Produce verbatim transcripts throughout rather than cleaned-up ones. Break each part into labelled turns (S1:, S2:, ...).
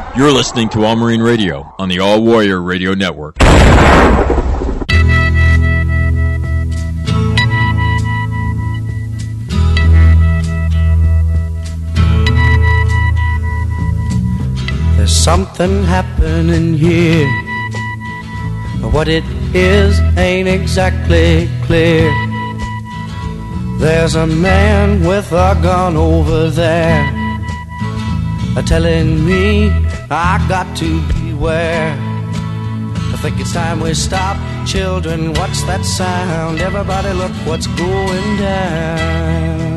S1: You're listening to All Marine Radio on the All Warrior Radio Network.
S2: There's something happening here. What it is ain't exactly clear. There's a man with a gun over there, telling me I got to beware. I think it's time we stop. Children, what's that sound? Everybody look what's going down.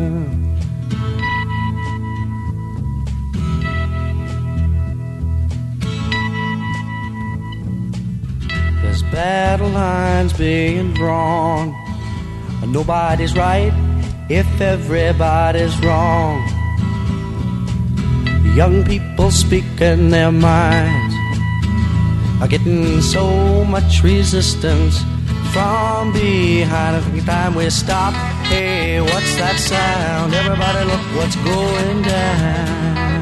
S2: There's battle lines being drawn. Nobody's right if everybody's wrong. Young people speaking their minds are getting so much resistance from behind. I think it's time we stop. Hey, what's that sound? Everybody look what's going down.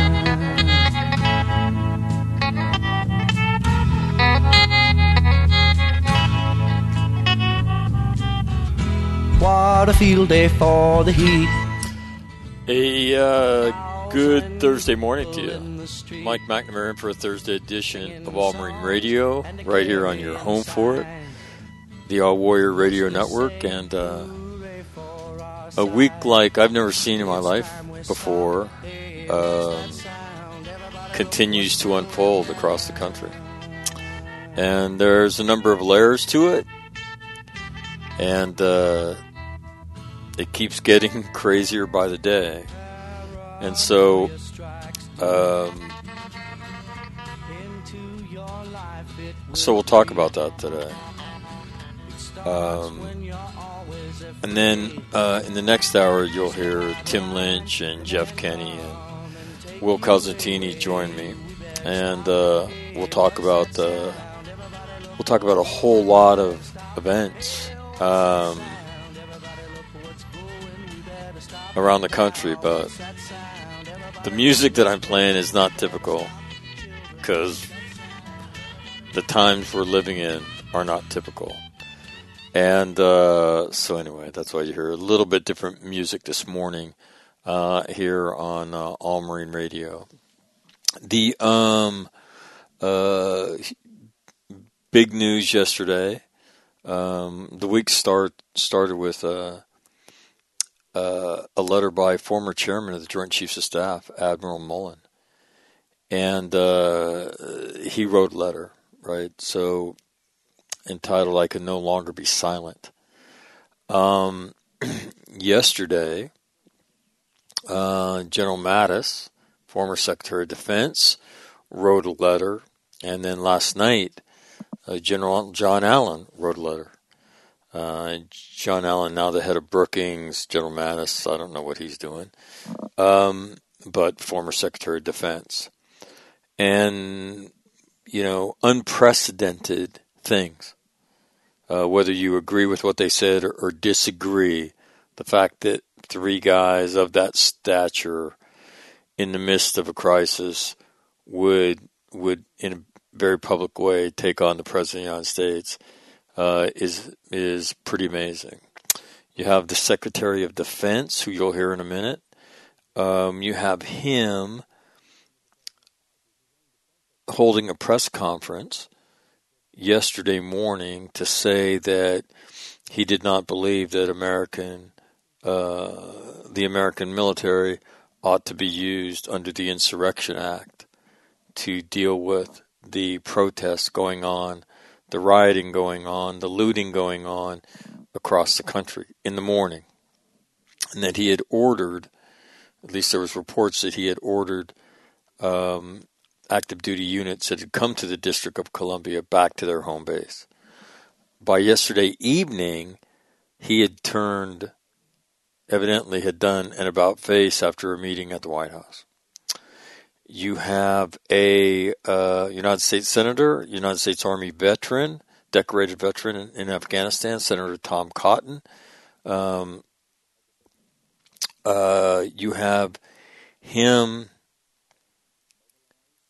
S2: What a field day for the heat.
S3: A uh, good Thursday morning to you. Mike McNamara in for a Thursday edition of All Marine Radio, right here on your home for it, the All Warrior Radio Network. And uh, a week like I've never seen in my life before um, continues to unfold across the country. And there's a number of layers to it. And uh, it keeps getting crazier by the day. And so, um, so we'll talk about that today. Um, and then uh, in the next hour, you'll hear Tim Lynch and Jeff Kenny and Will Cosentini join me. And uh, we'll talk about uh, we'll talk about a whole lot of events Um, around the country, but the music that I'm playing is not typical because the times we're living in are not typical. And uh, so anyway, that's why you hear a little bit different music this morning uh, here on uh, All Marine Radio. The um, uh, big news yesterday. Um, the week start started with uh, uh, a letter by former chairman of the Joint Chiefs of Staff, Admiral Mullen, and uh, he wrote a letter, right? So entitled "I Can No Longer Be Silent." Um, yesterday, uh, General Mattis, former Secretary of Defense, wrote a letter, and then last night, Uh, General John Allen wrote a letter. Uh, John Allen, now the head of Brookings, General Mattis, I don't know what he's doing, um, but former Secretary of Defense. And, you know, unprecedented things. Uh, whether you agree with what they said or, or disagree, the fact that three guys of that stature in the midst of a crisis would, would in a very public way take on the President of the United States uh, is is pretty amazing. You have the Secretary of Defense, who you'll hear in a minute. Um, you have him holding a press conference yesterday morning to say that he did not believe that American uh, the American military ought to be used under the Insurrection Act to deal with the protests going on, the rioting going on, the looting going on across the country in the morning. And that he had ordered, at least there was reports that he had ordered um, active duty units that had come to the District of Columbia back to their home base. By yesterday evening, he had turned, evidently had done an about face after a meeting at the White House. You have a uh, United States Senator, United States Army veteran, decorated veteran in, in Afghanistan, Senator Tom Cotton. Um, uh, you have him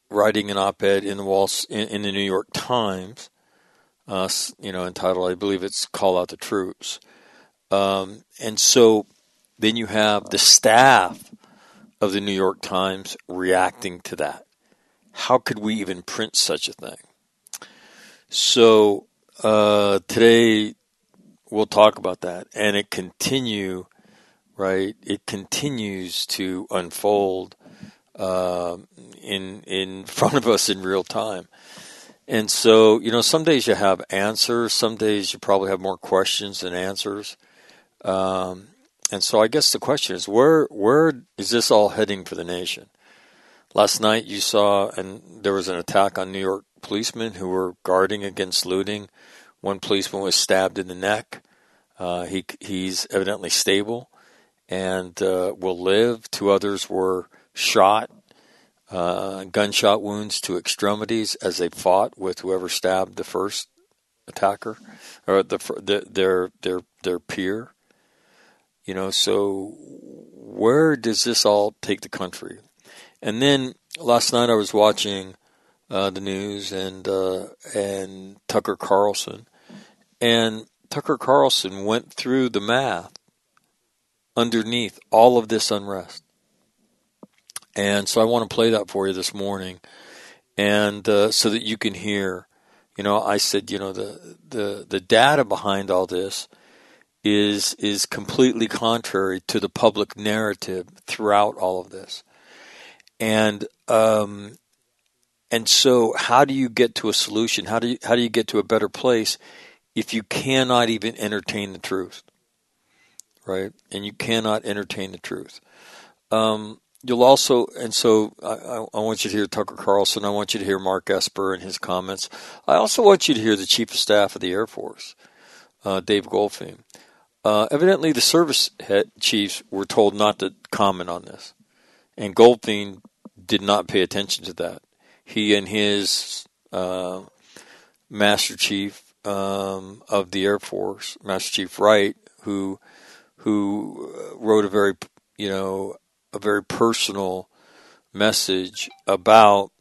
S3: writing an op-ed in the Wall in, in the New York Times, uh, you know, entitled, I believe it's "Call Out the Troops," um, and so then you have the staff of the New York Times reacting to that. How could we even print such a thing? So uh, today we'll talk about that, and it continue, right? It continues to unfold uh, in in front of us in real time. And so, you know, some days you have answers, some days you probably have more questions than answers. Um, and so I guess the question is, where where is this all heading for the nation? Last night you saw, and there was an attack on New York policemen who were guarding against looting. One policeman was stabbed in the neck. Uh, he he's evidently stable and uh, will live. Two others were shot, uh, gunshot wounds to extremities as they fought with whoever stabbed the first attacker or the, the their their their peer. You know, so where does this all take the country? And then last night I was watching uh, the news and uh, and Tucker Carlson, and Tucker Carlson went through the math underneath all of this unrest. And so I want to play that for you this morning, and uh, so that you can hear. You know, I said, you know, the the the data behind all this is is completely contrary to the public narrative throughout all of this. And um, and so, how do you get to a solution? How do you how do you get to a better place if you cannot even entertain the truth, right? And you cannot entertain the truth. Um, you'll also, and so I, I want you to hear Tucker Carlson. I want you to hear Mark Esper and his comments. I also want you to hear the Chief of Staff of the Air Force, uh, Dave Goldfein. Uh, evidently, the service head chiefs were told not to comment on this, and Goldfein did not pay attention to that. He and his uh, Master Chief um, of the Air Force, Master Chief Wright, who who wrote a very, you know, a very personal message about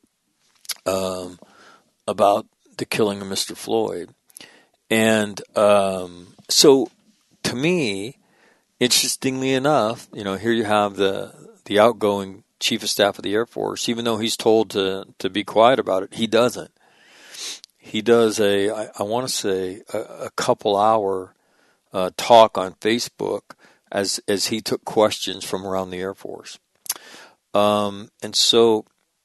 S3: um, about the killing of Mister Floyd, and um, so to me, interestingly enough, you know, here you have the the outgoing Chief of Staff of the Air Force. Even though he's told to, to be quiet about it, he doesn't. He does a, I, I want to say, a, a couple hour uh, talk on Facebook as as he took questions from around the Air Force. Um, and so,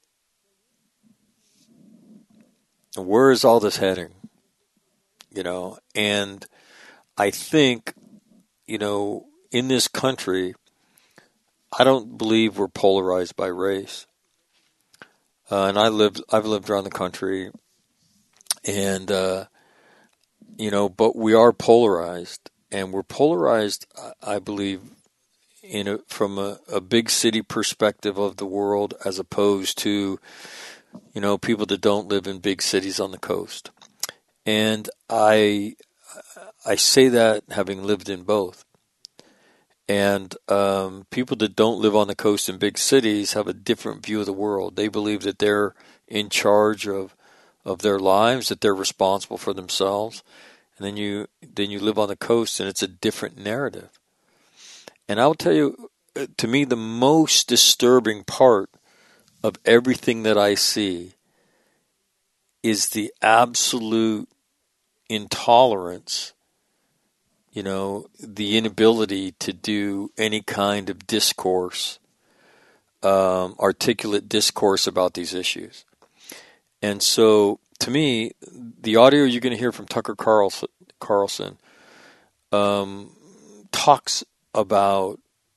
S3: where is all this heading? You know, and I think, you know, in this country, I don't believe we're polarized by race. Uh, and I lived, I've lived around the country, and uh, you know, but we are polarized, and we're polarized, I believe, in a, from a, a big city perspective of the world, as opposed to, you know, people that don't live in big cities on the coast. And I, I say that having lived in both. And um, people that don't live on the coast in big cities have a different view of the world. They believe that they're in charge of of their lives, that they're responsible for themselves. And then you then you live on the coast, and it's a different narrative. And I'll tell you, to me, the most disturbing part of everything that I see is the absolute intolerance, you know, the inability to do any kind of discourse, um, articulate discourse about these issues. And so, to me, the audio you're going to hear from Tucker Carlson, Carlson um, talks about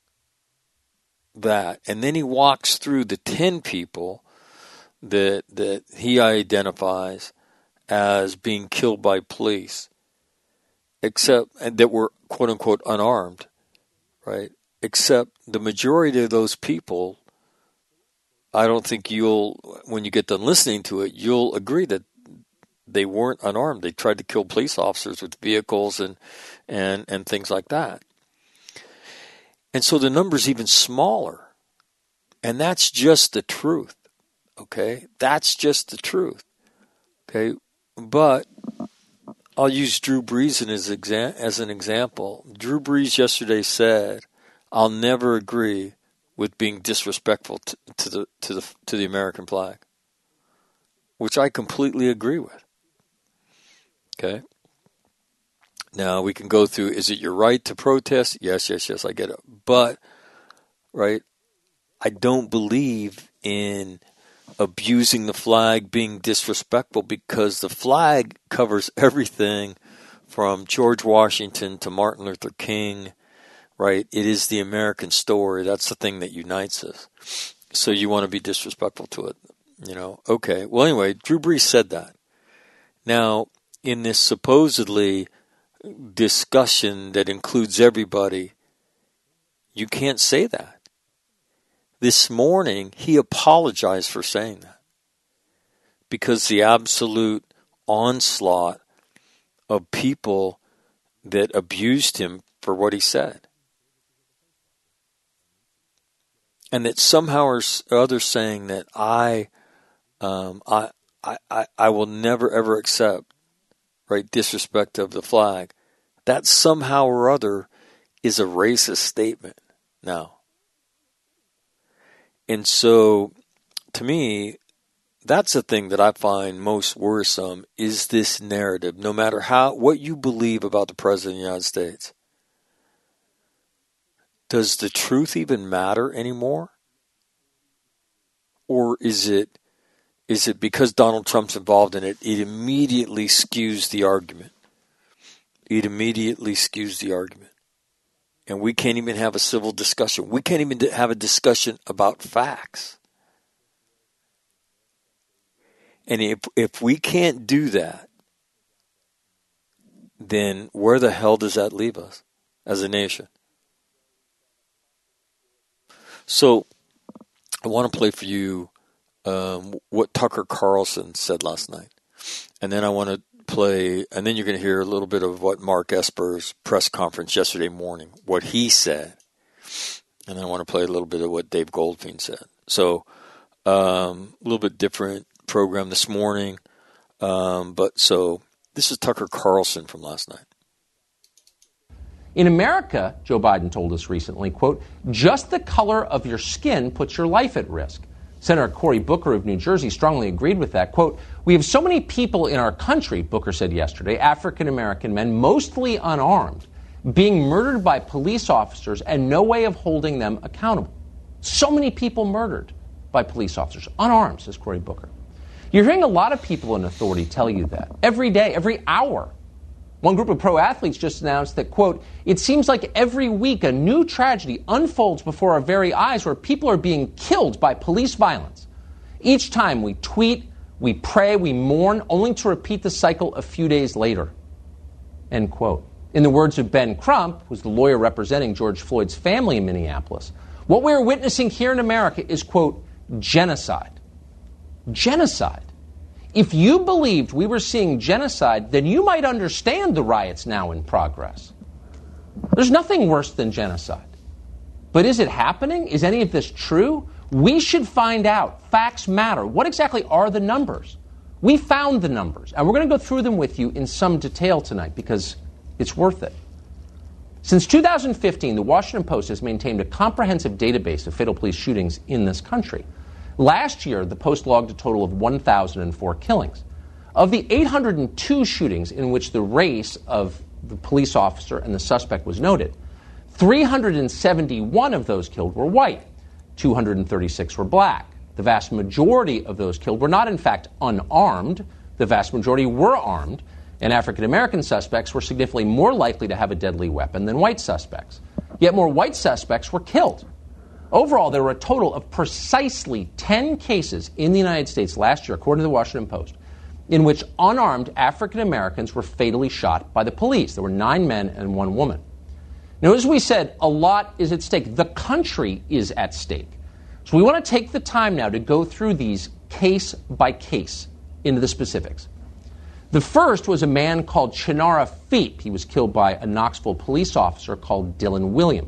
S3: that. And then he walks through the ten people that that he identifies as being killed by police, except and that were quote unquote unarmed, right? Except the majority of those people, I don't think you'll, when you get done listening to it, you'll agree that they weren't unarmed. They tried to kill police officers with vehicles and and and things like that. And so the number's even smaller. And that's just the truth. Okay? That's just the truth. Okay? But I'll use Drew Brees as, exa- as an example. Drew Brees yesterday said, I'll never agree with being disrespectful to, to the to the to the American flag, which I completely agree with. Okay? Now, we can go through, is it your right to protest? Yes, yes, yes, I get it. But, right, I don't believe in abusing the flag, being disrespectful, because the flag covers everything from George Washington to Martin Luther King, right? It is the American story. That's the thing that unites us. So you want to be disrespectful to it, you know? Okay. Well, anyway, Drew Brees said that. Now, in this supposedly discussion that includes everybody, you can't say that. This morning, he apologized for saying that because the absolute onslaught of people that abused him for what he said. And that somehow or other saying that I, um, I, I, I will never ever accept, right, disrespect of the flag. That somehow or other is a racist statement now. And so, to me, that's the thing that I find most worrisome is this narrative. No matter how what you believe about the President of the United States, does the truth even matter anymore? Or is it is it because Donald Trump's involved in it, it immediately skews the argument? It immediately skews the argument. And we can't even have a civil discussion. We can't even have a discussion about facts. And if if we can't do that, then where the hell does that leave us as a nation? So I want to play for you um, what Tucker Carlson said last night. And then I want to play, and then you're going to hear a little bit of what Mark Esper's press conference yesterday morning, what he said. And then I want to play a little bit of what Dave Goldfein said. So um, a little bit different program this morning. Um, but so this is Tucker Carlson from last night.
S4: In America, Joe Biden told us recently, quote, just the color of your skin puts your life at risk. Senator Cory Booker of New Jersey strongly agreed with that. Quote, we have so many people in our country, Booker said yesterday, African-American men, mostly unarmed, being murdered by police officers and no way of holding them accountable. So many people murdered by police officers, unarmed, says Cory Booker. You're hearing a lot of people in authority tell you that every day, every hour. One group of pro athletes just announced that, quote, it seems like every week a new tragedy unfolds before our very eyes where people are being killed by police violence. Each time we tweet, we pray, we mourn, only to repeat the cycle a few days later, end quote. In the words of Ben Crump, who's the lawyer representing George Floyd's family in Minneapolis, what we are witnessing here in America is, quote, genocide. Genocide. If you believed we were seeing genocide, then you might understand the riots now in progress. There's nothing worse than genocide. But is it happening? Is any of this true? We should find out. Facts matter. What exactly are the numbers? We found the numbers, and we're going to go through them with you in some detail tonight because it's worth it. Since two thousand fifteen, the Washington Post has maintained a comprehensive database of fatal police shootings in this country. Last year, the Post logged a total of one thousand four killings. Of the eight hundred two shootings in which the race of the police officer and the suspect was noted, three hundred seventy-one of those killed were white, two hundred thirty-six were black. The vast majority of those killed were not, in fact, unarmed. The vast majority were armed, and African-American suspects were significantly more likely to have a deadly weapon than white suspects. Yet more white suspects were killed. Overall, there were a total of precisely ten cases in the United States last year, according to the Washington Post, in which unarmed African Americans were fatally shot by the police. There were nine men and one woman. Now, as we said, a lot is at stake. The country is at stake. So we want to take the time now to go through these case by case into the specifics. The first was a man called Chinara Feep. He was killed by a Knoxville police officer called Dylan Williams.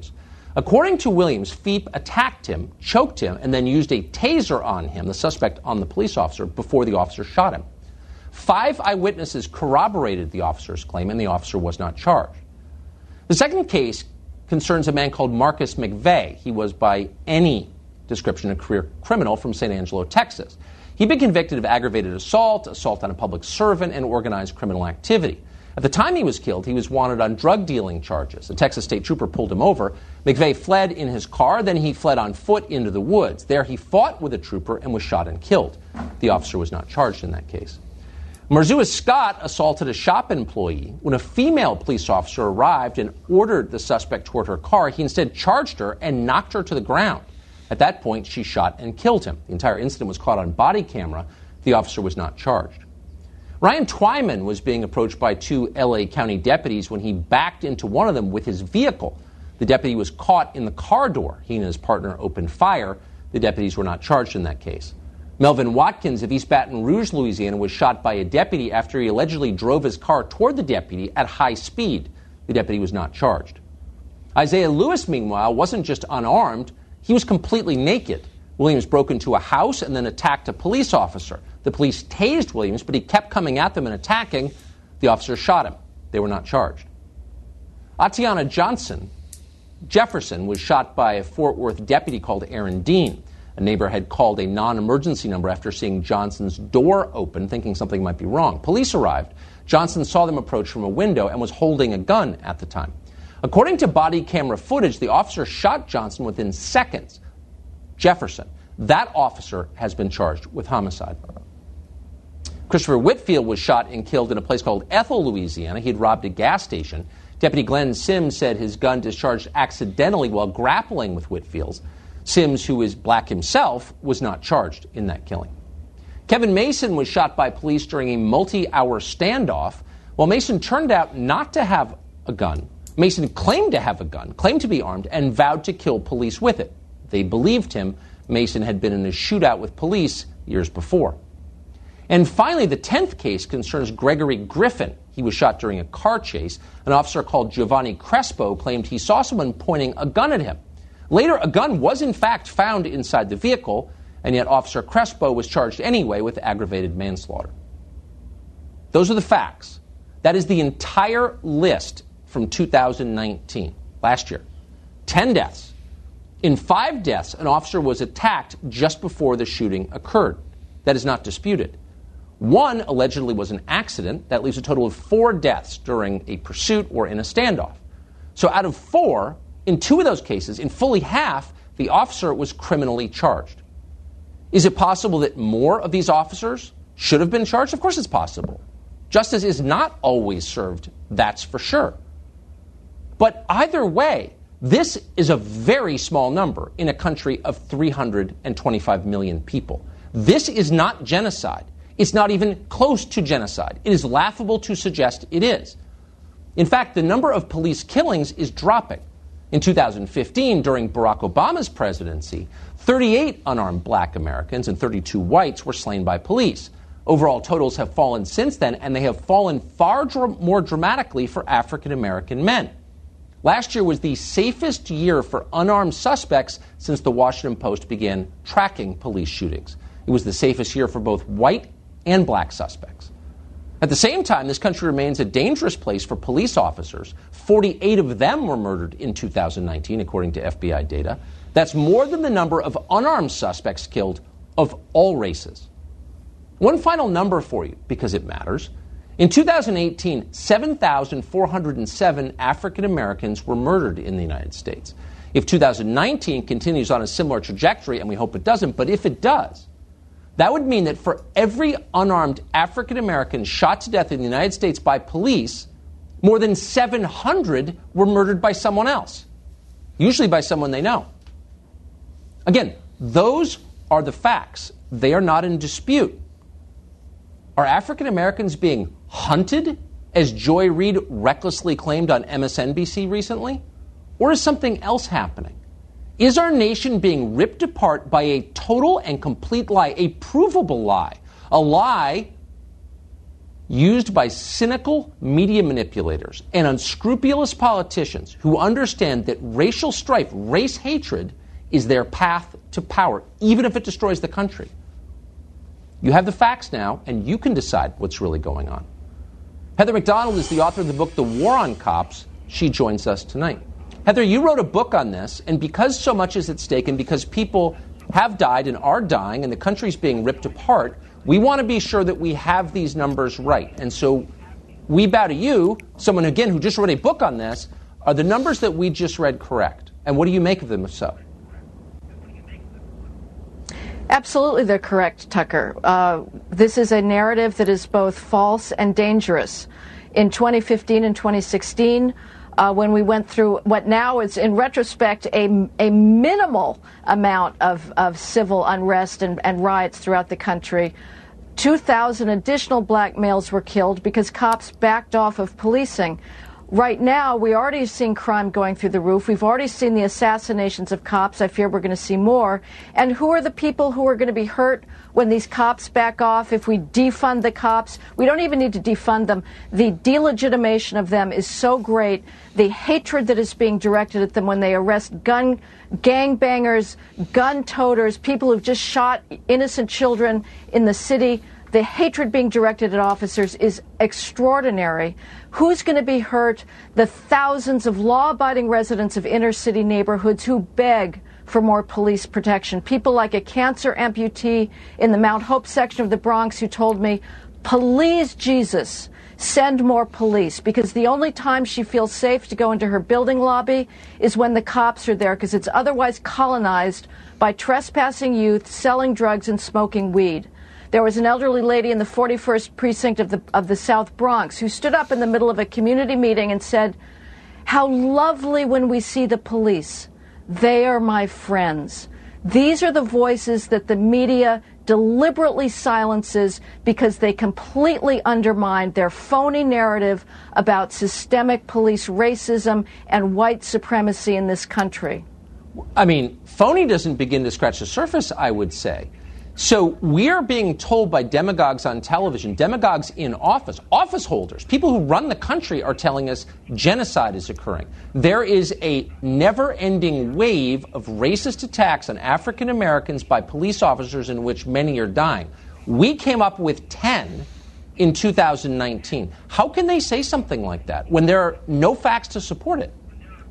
S4: According to Williams, Feep attacked him, choked him, and then used a taser on him, the suspect on the police officer, before the officer shot him. Five eyewitnesses corroborated the officer's claim, and the officer was not charged. The second case concerns a man called Marcus McVeigh. He was, by any description, a career criminal from San Angelo, Texas. He'd been convicted of aggravated assault, assault on a public servant, and organized criminal activity. At the time he was killed, he was wanted on drug dealing charges. A Texas state trooper pulled him over. McVeigh fled in his car, then he fled on foot into the woods. There he fought with a trooper and was shot and killed. The officer was not charged in that case. Marzua Scott assaulted a shop employee. When a female police officer arrived and ordered the suspect toward her car, he instead charged her and knocked her to the ground. At that point, she shot and killed him. The entire incident was caught on body camera. The officer was not charged. Ryan Twyman was being approached by two L A County deputies when he backed into one of them with his vehicle. The deputy was caught in the car door. He and his partner opened fire. The deputies were not charged in that case. Melvin Watkins of East Baton Rouge, Louisiana, was shot by a deputy after he allegedly drove his car toward the deputy at high speed. The deputy was not charged. Isaiah Lewis, meanwhile, wasn't just unarmed. He was completely naked. Williams broke into a house and then attacked a police officer. The police tased Williams, but he kept coming at them and attacking. The officer shot him. They were not charged. Atiana Johnson Jefferson was shot by a Fort Worth deputy called Aaron Dean. A neighbor had called a non-emergency number after seeing Johnson's door open, thinking something might be wrong. Police arrived. Johnson saw them approach from a window and was holding a gun at the time. According to body camera footage, the officer shot Johnson within seconds. Jefferson, that officer has been charged with homicide. Christopher Whitfield was shot and killed in a place called Ethel, Louisiana. He had robbed a gas station. Deputy Glenn Sims said his gun discharged accidentally while grappling with Whitfield's. Sims, who is black himself, was not charged in that killing. Kevin Mason was shot by police during a multi-hour standoff. While Mason turned out not to have a gun, Mason claimed to have a gun, claimed to be armed, and vowed to kill police with it. They believed him. Mason had been in a shootout with police years before. And finally, the tenth case concerns Gregory Griffin. He was shot during a car chase. An officer called Giovanni Crespo claimed he saw someone pointing a gun at him. Later, a gun was in fact found inside the vehicle, and yet Officer Crespo was charged anyway with aggravated manslaughter. Those are the facts. That is the entire list from two thousand nineteen, last year. Ten deaths. In five deaths, an officer was attacked just before the shooting occurred. That is not disputed. One allegedly was an accident. That leaves a total of four deaths during a pursuit or in a standoff. So out of four, in two of those cases, in fully half, the officer was criminally charged. Is it possible that more of these officers should have been charged? Of course it's possible. Justice is not always served, that's for sure. But either way, this is a very small number in a country of three hundred twenty-five million people. This is not genocide. It's not even close to genocide. It is laughable to suggest it is. In fact, the number of police killings is dropping. In two thousand fifteen, during Barack Obama's presidency, thirty-eight unarmed black Americans and thirty-two whites were slain by police. Overall totals have fallen since then, and they have fallen far dr- more dramatically for African American men. Last year was the safest year for unarmed suspects since the Washington Post began tracking police shootings. It was the safest year for both white and black suspects. At the same time, this country remains a dangerous place for police officers. forty-eight of them were murdered in two thousand nineteen, according to F B I data. That's more than the number of unarmed suspects killed of all races. One final number for you, because it matters. In two thousand eighteen, seven thousand four hundred seven African Americans were murdered in the United States. If two thousand nineteen continues on a similar trajectory, and we hope it doesn't, but if it does, that would mean that for every unarmed African American shot to death in the United States by police, more than seven hundred were murdered by someone else, usually by someone they know. Again, those are the facts. They are not in dispute. Are African Americans being hunted, as Joy Reid recklessly claimed on M S N B C recently? Or is something else happening? Is our nation being ripped apart by a total and complete lie, a provable lie, a lie used by cynical media manipulators and unscrupulous politicians who understand that racial strife, race hatred, is their path to power, even if it destroys the country. You have the facts now, and you can decide what's really going on. Heather Mac Donald is the author of the book, The War on Cops. She joins us tonight. Heather, you wrote a book on this, and because so much is at stake and because people have died and are dying and the country's being ripped apart, we want to be sure that we have these numbers right. And so we bow to you, someone, again, who just wrote a book on this. Are the numbers that we just read correct? And what do you make of them if so?
S5: Absolutely, they're correct, Tucker. Uh, this is a narrative that is both false and dangerous. In twenty fifteen and twenty sixteen, uh, when we went through what now is, in retrospect, a, a minimal amount of, of civil unrest and, and riots throughout the country, two thousand additional black males were killed because cops backed off of policing. Right now, we already have seen crime going through the roof. We've already seen the assassinations of cops. I fear we're going to see more. And who are the people who are going to be hurt when these cops back off? If we defund the cops, we don't even need to defund them. The delegitimation of them is so great. The hatred that is being directed at them when they arrest gun gangbangers, gun toters, people who've just shot innocent children in the city. The hatred being directed at officers is extraordinary. Who's going to be hurt? The thousands of law-abiding residents of inner-city neighborhoods who beg for more police protection. People like a cancer amputee in the Mount Hope section of the Bronx who told me, please, Jesus, send more police, because the only time she feels safe to go into her building lobby is when the cops are there, because it's otherwise colonized by trespassing youth, selling drugs, and smoking weed. There was an elderly lady in the forty-first precinct of the of the South Bronx who stood up in the middle of a community meeting and said, how lovely when we see the police. They are my friends. These are the voices that the media deliberately silences because they completely undermine their phony narrative about systemic police racism and white supremacy in this country.
S4: I mean, phony doesn't begin to scratch the surface, I would say. So we are being told by demagogues on television, demagogues in office, office holders, people who run the country are telling us genocide is occurring. There is a never-ending wave of racist attacks on African Americans by police officers in which many are dying. We came up with ten in two thousand nineteen. How can they say something like that when there are no facts to support it?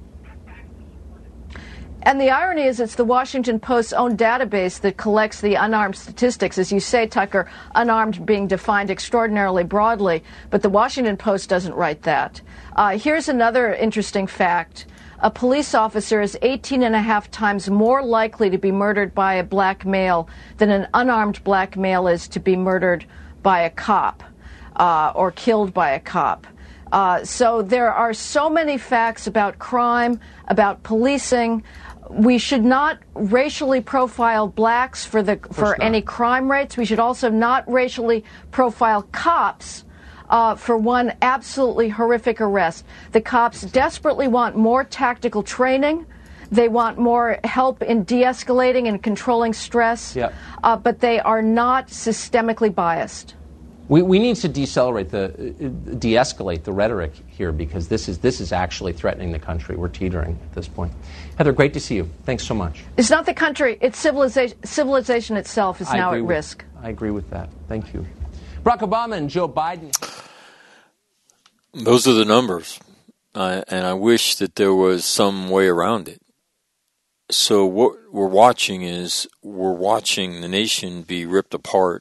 S5: And the irony is it's the Washington Post's own database that collects the unarmed statistics. As you say, Tucker, unarmed being defined extraordinarily broadly, but the Washington Post doesn't write that. Uh, here's another interesting fact. A police officer is eighteen and a half times more likely to be murdered by a black male than an unarmed black male is to be murdered by a cop uh, or killed by a cop. Uh, so there are so many facts about crime, about policing. We should not racially profile blacks for the for any crime rates. We should also not racially profile cops uh, for one absolutely horrific arrest. The cops desperately want more tactical training. They want more help in de-escalating and controlling stress,
S4: yep.
S5: uh, but they are not systemically biased.
S4: We, we need to decelerate the, uh, de-escalate the rhetoric here because this is this is actually threatening the country. We're teetering at this point. Heather, great to see you. Thanks so much.
S5: It's not the country. It's civilization. Civilization itself is
S4: I
S5: now at
S4: with,
S5: risk.
S4: I agree with that. Thank you. Barack Obama and Joe Biden.
S3: Those are the numbers. Uh, and I wish that there was some way around it. So what we're watching is we're watching the nation be ripped apart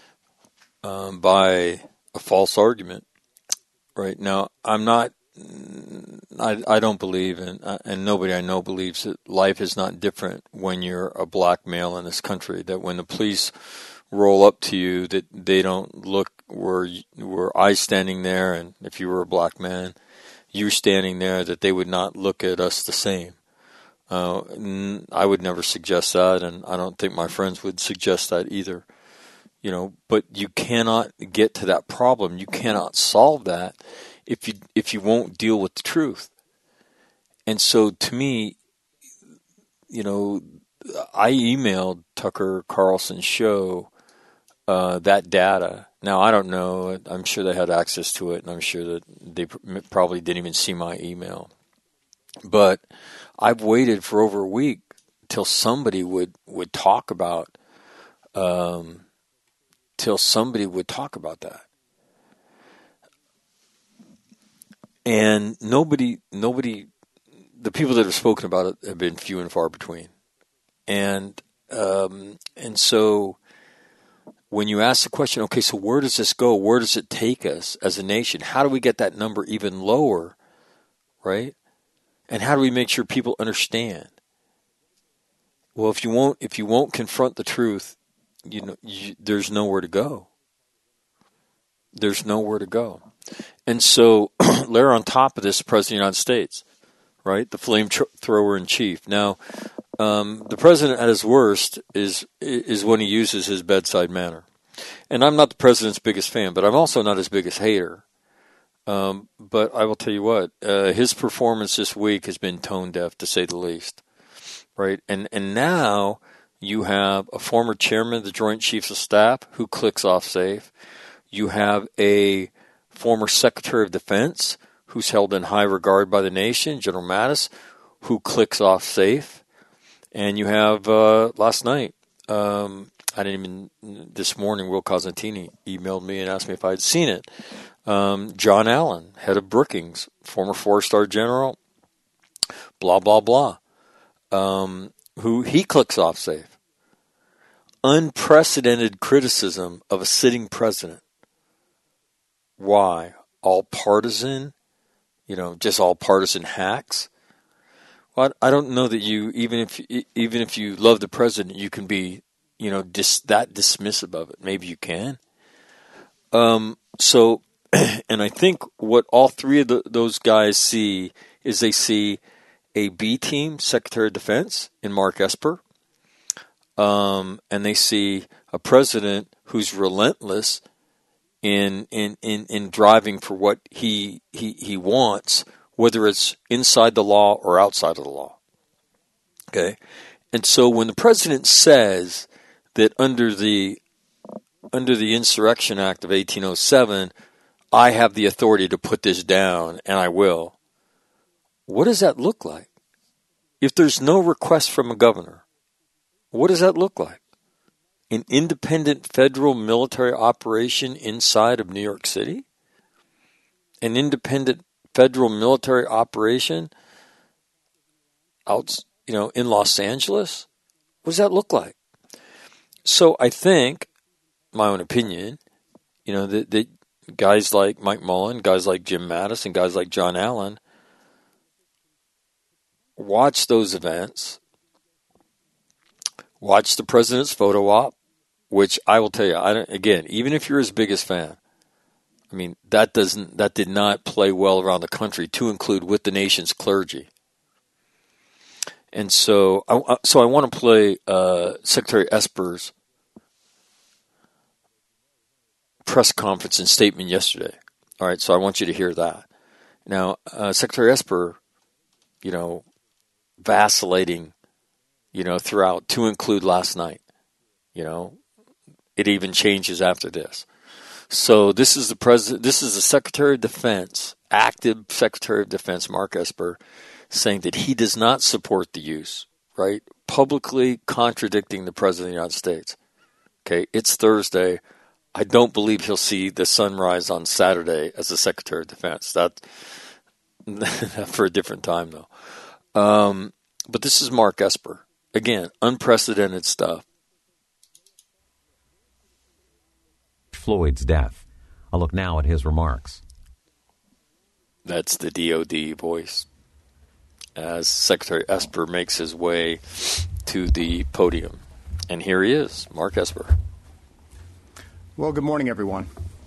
S3: Um, by a false argument. Right now, I'm not. I, I don't believe, in, and nobody I know believes that life is not different when you're a black male in this country. That when the police roll up to you, that they don't look were were I standing there, and if you were a black man, you standing there, that they would not look at us the same. Uh, I would never suggest that, and I don't think my friends would suggest that either. You know, but you cannot get to that problem. You cannot solve that if you if you won't deal with the truth. And so, to me, you know, I emailed Tucker Carlson's show uh, that data. Now, I don't know. I'm sure they had access to it, and I'm sure that they probably didn't even see my email. But I've waited for over a week till somebody would, would talk about um, till somebody would talk about that. And nobody, nobody, the people that have spoken about it have been few and far between. And um, and so when you ask the question, okay, so where does this go? Where does it take us as a nation? How do we get that number even lower, right? And how do we make sure people understand? Well, if you won't, if you won't confront the truth, you know, you, there's nowhere to go. There's nowhere to go. And so, layer on top of this, the President of the United States, right? The flamethrower in chief. Now, um, the President at his worst is is when he uses his bedside manner. And I'm not the President's biggest fan, but I'm also not his biggest hater. Um, but I will tell you what, uh, his performance this week has been tone deaf, to say the least, right? And and now you have a former chairman of the Joint Chiefs of Staff who clicks off safe. You have a former Secretary of Defense who's held in high regard by the nation, General Mattis, who clicks off safe. And you have, uh, last night, um, I didn't even, this morning, Will Cosentini emailed me and asked me if I had seen it. Um, John Allen, head of Brookings, former four-star general, blah, blah, blah, um, who he clicks off safe. Unprecedented criticism of a sitting president. Why? All partisan, you know, just all partisan hacks. Well, I don't know that you, even if even if you love the president, you can be, you know, dis, that dismissive of it. Maybe you can. Um. So, and I think what all three of the, those guys see is they see a B team Secretary of Defense in Mark Esper, um, and they see a president who's relentless in in, in, in driving for what he, he he wants, whether it's inside the law or outside of the law. Okay? And so when the president says that under the under the Insurrection Act of eighteen oh seven, I have the authority to put this down, and I will, what does that look like? If there's no request from a governor, what does that look like? An independent federal military operation inside of New York City? An independent federal military operation out, you know, in Los Angeles? What does that look like? So I think, my own opinion, you know, that, that guys like Mike Mullen, guys like Jim Mattis, and guys like John Allen watch those events, watch the president's photo op, which I will tell you, I don't, again, even if you're his biggest fan, I mean, that doesn't that did not play well around the country, to include with the nation's clergy. And so, I, so I want to play uh, Secretary Esper's press conference and statement yesterday. All right, so I want you to hear that. Now, uh, Secretary Esper, you know, vacillating, you know, throughout, to include last night. You know, it even changes after this. So this is the president. This is the Secretary of Defense, active Secretary of Defense, Mark Esper, saying that he does not support the use. Right, publicly contradicting the President of the United States. Okay, it's Thursday. I don't believe he'll see the sunrise on Saturday as the Secretary of Defense. That for a different time, though. Um, but this is Mark Esper. Again, unprecedented stuff.
S6: Floyd's death. I'll look now at his remarks.
S3: That's the D O D voice as Secretary Esper makes his way to the podium. And here he is, Mark Esper.
S7: Well, good morning, everyone.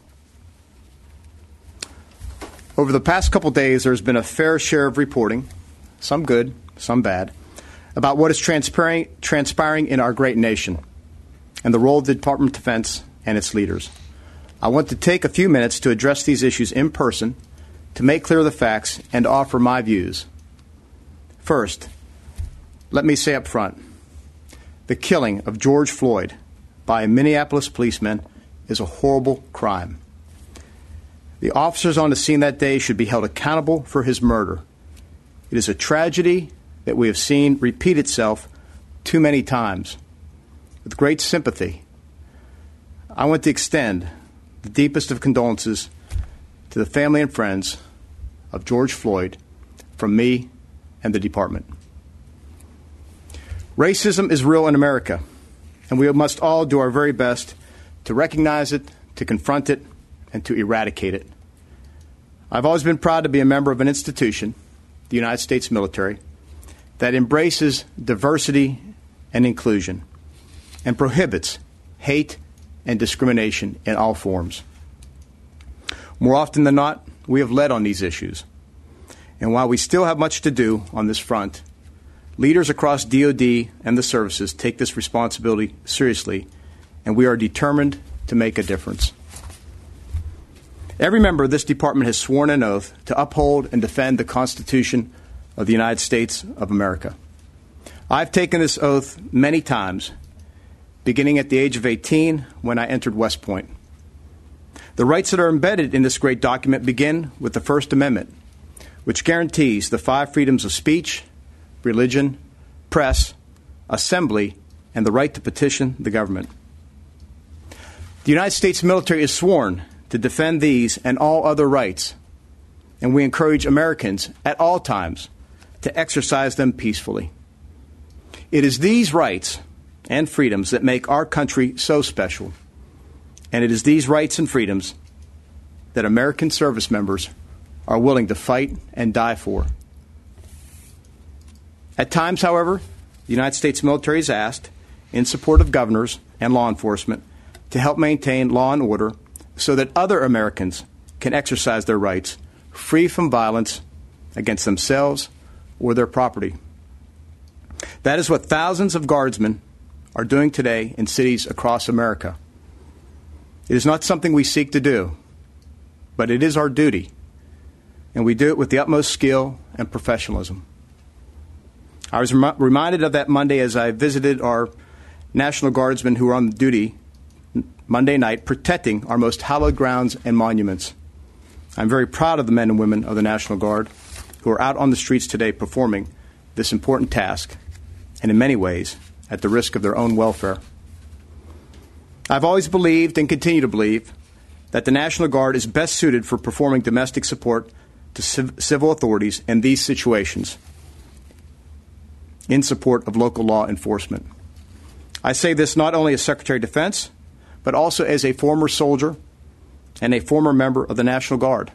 S7: Over the past couple days, there's been a fair share of reporting, some good, some bad, about what is transpiring, transpiring in our great nation and the role of the Department of Defense and its leaders. I want to take a few minutes to address these issues in person, to make clear the facts, and offer my views. First, let me say up front, the killing of George Floyd by a Minneapolis policeman is a horrible crime. The officers on the scene that day should be held accountable for his murder. It is a tragedy that we have seen repeat itself too many times. With great sympathy, I want to extend the deepest of condolences to the family and friends of George Floyd from me and the department. Racism is real in America, and we must all do our very best to recognize it, to confront it, and to eradicate it. I've always been proud to be a member of an institution, the United States military, that embraces diversity and inclusion and prohibits hate and discrimination in all forms. More often than not, we have led on these issues. And while we still have much to do on this front, leaders across D O D and the services take this responsibility seriously, and we are determined to make a difference. Every member of this department has sworn an oath to uphold and defend the Constitution of the United States of America. I've taken this oath many times, beginning at the age of eighteen when I entered West Point. The rights that are embedded in this great document begin with the First Amendment, which guarantees the five freedoms of speech, religion, press, assembly, and the right to petition the government. The United States military is sworn to defend these and all other rights, and we encourage Americans at all times to exercise them peacefully. It is these rights and freedoms that make our country so special, and it is these rights and freedoms that American service members are willing to fight and die for. At times, however, the United States military is asked, in support of governors and law enforcement, to help maintain law and order so that other Americans can exercise their rights free from violence against themselves or their property. That is what thousands of guardsmen are doing today in cities across America. It is not something we seek to do, but it is our duty, and we do it with the utmost skill and professionalism. I was rem- reminded of that Monday as I visited our National Guardsmen who were on duty Monday night protecting our most hallowed grounds and monuments. I'm very proud of the men and women of the National Guard who are out on the streets today performing this important task, and in many ways at the risk of their own welfare. I've always believed and continue to believe that the National Guard is best suited for performing domestic support to civ- civil authorities in these situations in support of local law enforcement. I say this not only as Secretary of Defense, but also as a former soldier and a former member of the National Guard.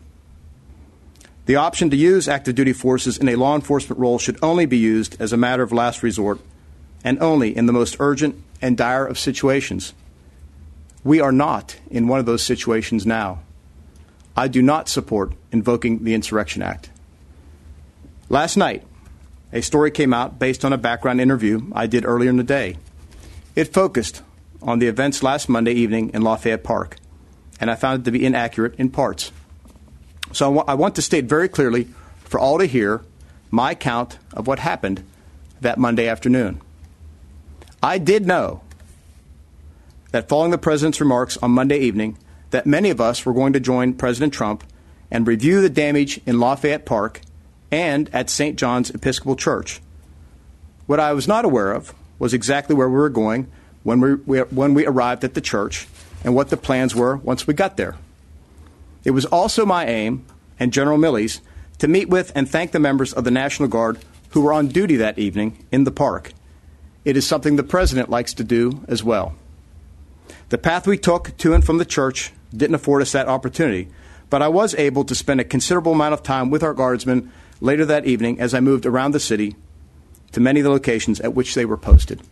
S7: The option to use active duty forces in a law enforcement role should only be used as a matter of last resort and only in the most urgent and dire of situations. We are not in one of those situations now. I do not support invoking the Insurrection Act. Last night, a story came out based on a background interview I did earlier in the day. It focused on the events last Monday evening in Lafayette Park, and I found it to be inaccurate in parts. So I, w- I want to state very clearly for all to hear my account of what happened that Monday afternoon. I did know that following the President's remarks on Monday evening that many of us were going to join President Trump and review the damage in Lafayette Park and at Saint John's Episcopal Church. What I was not aware of was exactly where we were going when we, we, when we arrived at the church and what the plans were once we got there. It was also my aim, and General Milley's, to meet with and thank the members of the National Guard who were on duty that evening in the park. It is something the President likes to do as well. The path we took to and from the church didn't afford us that opportunity, but I was able to spend a considerable amount of time with our guardsmen later that evening as I moved around the city to many of the locations at which they were posted.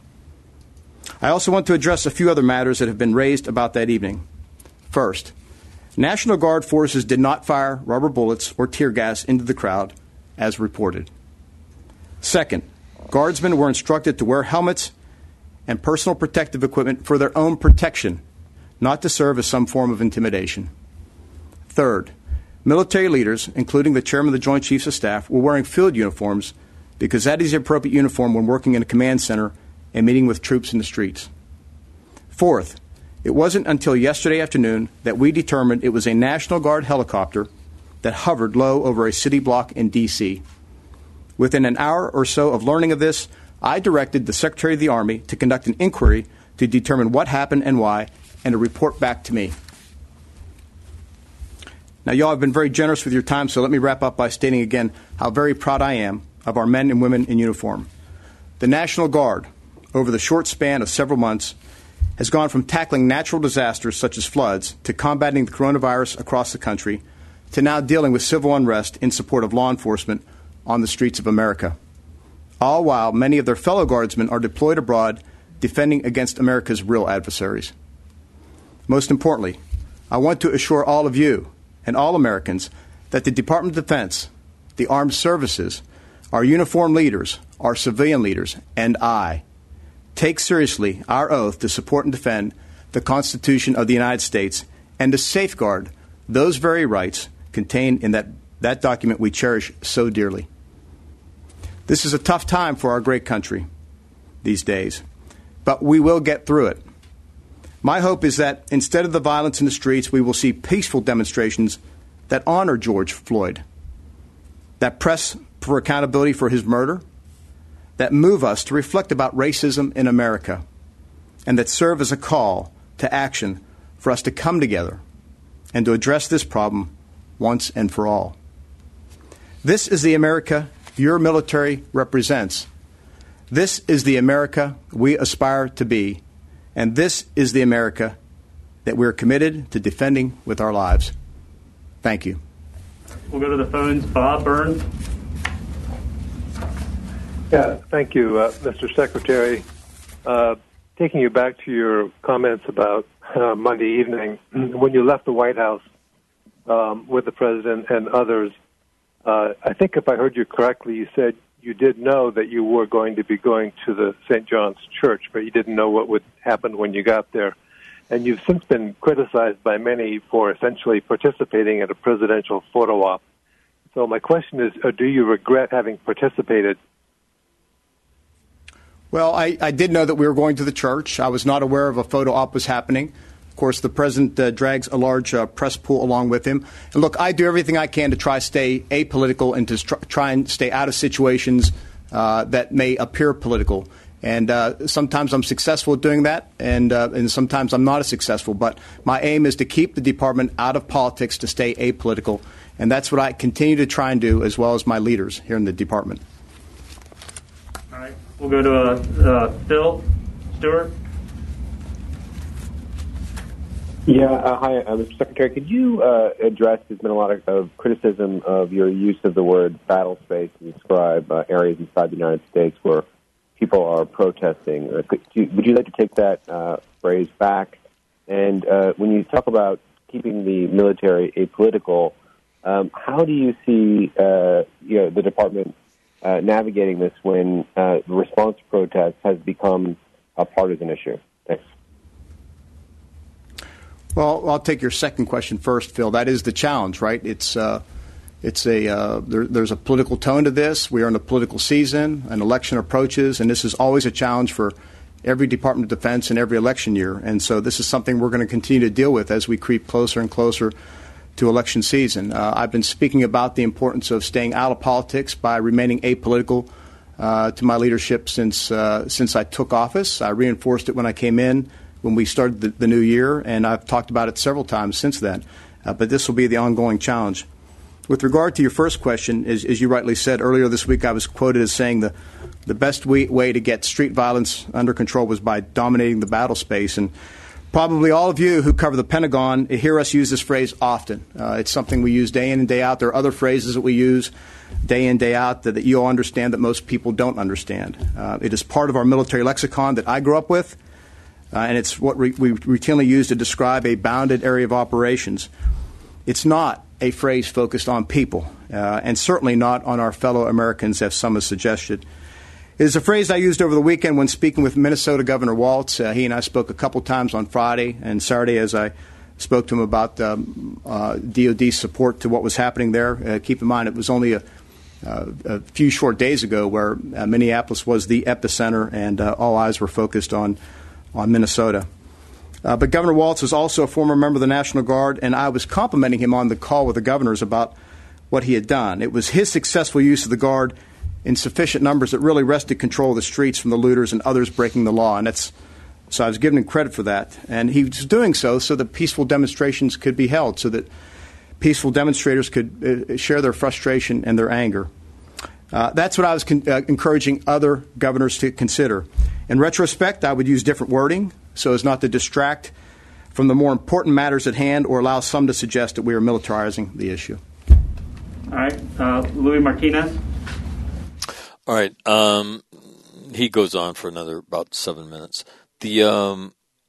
S7: I also want to address a few other matters that have been raised about that evening. First, National Guard forces did not fire rubber bullets or tear gas into the crowd, as reported. Second, guardsmen were instructed to wear helmets and personal protective equipment for their own protection, not to serve as some form of intimidation. Third, military leaders, including the chairman of the Joint Chiefs of Staff, were wearing field uniforms because that is the appropriate uniform when working in a command center and meeting with troops in the streets. Fourth, it wasn't until yesterday afternoon that we determined it was a National Guard helicopter that hovered low over a city block in D C Within an hour or so of learning of this, I directed the Secretary of the Army to conduct an inquiry to determine what happened and why, and to report back to me. Now, y'all have been very generous with your time, so let me wrap up by stating again how very proud I am of our men and women in uniform. The National Guard, over the short span of several months, has gone from tackling natural disasters such as floods to combating the coronavirus across the country to now dealing with civil unrest in support of law enforcement on the streets of America. All while many of their fellow Guardsmen are deployed abroad defending against America's real adversaries. Most importantly, I want to assure all of you and all Americans that the Department of Defense, the armed services, our uniformed leaders, our civilian leaders, and I take seriously our oath to support and defend the Constitution of the United States and to safeguard those very rights contained in that, that document we cherish so dearly. This is a tough time for our great country these days, but we will get through it. My hope is that instead of the violence in the streets, we will see peaceful demonstrations that honor George Floyd, that press for accountability for his murder, that move us to reflect about racism in America, and that serve as a call to action for us to come together and to address this problem once and for all. This is the America your military represents. This is the America we aspire to be, and this is the America that we're committed to defending with our lives. Thank you.
S8: We'll go to the phones. Bob Burns.
S9: Yeah, thank you, uh, Mister Secretary. Uh, taking you back to your comments about uh, Monday evening, when you left the White House um, with the President and others, uh, I think if I heard you correctly, you said you did know that you were going to be going to the Saint John's Church, but you didn't know what would happen when you got there. And you've since been criticized by many for essentially participating in a presidential photo op. So my question is, uh, do you regret having participated?
S7: Well, I, I did know that we were going to the church. I was not aware of a photo op was happening. Of course, the president uh, drags a large uh, press pool along with him. And look, I do everything I can to try to stay apolitical and to tr- try and stay out of situations uh, that may appear political. And uh, sometimes I'm successful at doing that, and uh, and sometimes I'm not as successful. But my aim is to keep the department out of politics, to stay apolitical. And that's what I continue to try and do, as well as my leaders here in the department.
S8: All right. We'll go to uh, uh, Phil Stewart.
S10: Yeah, uh, hi, uh, Mister Secretary. Could you uh, address, there's been a lot of, of criticism of your use of the word battle space to describe uh, areas inside the United States where people are protesting. Uh, could you, would you like to take that uh, phrase back? And uh, when you talk about keeping the military apolitical, um, how do you see uh, you know, the department uh, navigating this when uh, the response to protests has become a partisan issue? Thanks.
S7: Well, I'll take your second question first, Phil. That is the challenge, right? It's uh, it's a uh, there, there's a political tone to this. We are in a political season. An election approaches, and this is always a challenge for every Department of Defense in every election year. And so this is something we're going to continue to deal with as we creep closer and closer to election season. Uh, I've been speaking about the importance of staying out of politics by remaining apolitical uh, to my leadership since uh, since I took office. I reinforced it when I came in, when we started the, the new year, and I've talked about it several times since then. Uh, but this will be the ongoing challenge. With regard to your first question, as, as you rightly said, earlier this week I was quoted as saying the, the best way, way to get street violence under control was by dominating the battle space. And probably all of you who cover the Pentagon hear us use this phrase often. Uh, it's something we use day in and day out. There are other phrases that we use day in, day out that, that you all understand that most people don't understand. Uh, it is part of our military lexicon that I grew up with. Uh, and it's what re- we routinely use to describe a bounded area of operations. It's not a phrase focused on people, uh, and certainly not on our fellow Americans, as some have suggested. It is a phrase I used over the weekend when speaking with Minnesota Governor Walz. Uh, he and I spoke a couple times on Friday and Saturday as I spoke to him about um, uh, D O D support to what was happening there. Uh, keep in mind, it was only a, uh, a few short days ago where uh, Minneapolis was the epicenter, and uh, all eyes were focused on on Minnesota. Uh, but Governor Walz was also a former member of the National Guard, and I was complimenting him on the call with the governors about what he had done. It was his successful use of the Guard in sufficient numbers that really wrested control of the streets from the looters and others breaking the law. And that's so I was giving him credit for that. And he was doing so so that peaceful demonstrations could be held, so that peaceful demonstrators could uh, share their frustration and their anger. Uh, that's what I was con- uh, encouraging other governors to consider. In retrospect, I would use different wording so as not to distract from the more important matters at hand or allow some to suggest that we are militarizing the issue.
S8: All right. Uh, Louis Martinez.
S3: All right. Um, he goes on for another about seven minutes. The um,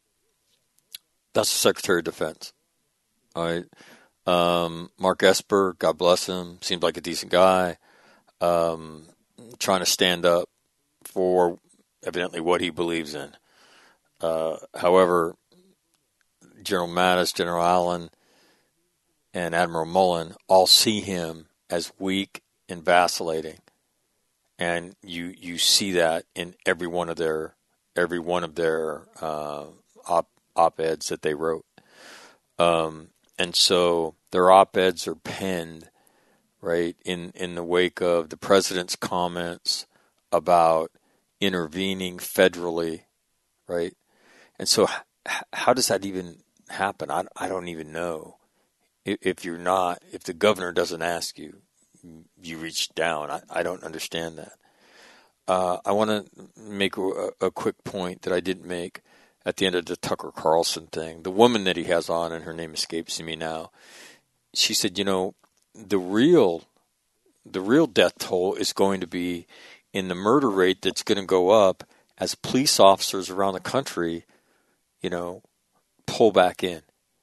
S3: that's the Secretary of Defense. All right. Um, Mark Esper, God bless him, seems like a decent guy. Um, trying to stand up for evidently what he believes in. Uh, however, General Mattis, General Allen, and Admiral Mullen all see him as weak and vacillating, and you you see that in every one of their every one of their uh, op op-eds that they wrote, um, and so their op-eds are penned right in in the wake of the president's comments about intervening federally, right, and so h- how does that even happen? I I don't even know. If you're not, if the governor doesn't ask you, you reach down. I, I don't understand that. Uh, I want to make a, a quick point that I didn't make at the end of the Tucker Carlson thing. The woman that he has on, and her name escapes me now, she said, you know, the real, the real death toll is going to be in the murder rate that's going to go up as police officers around the country, you know, pull back in.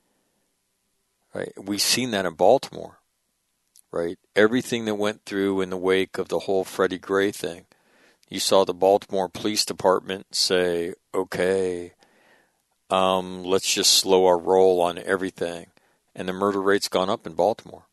S3: Right, we've seen that in Baltimore, right? Everything that went through in the wake of the whole Freddie Gray thing. You saw the Baltimore Police Department say, okay, um, let's just slow our roll on everything. And the murder rate's gone up in Baltimore.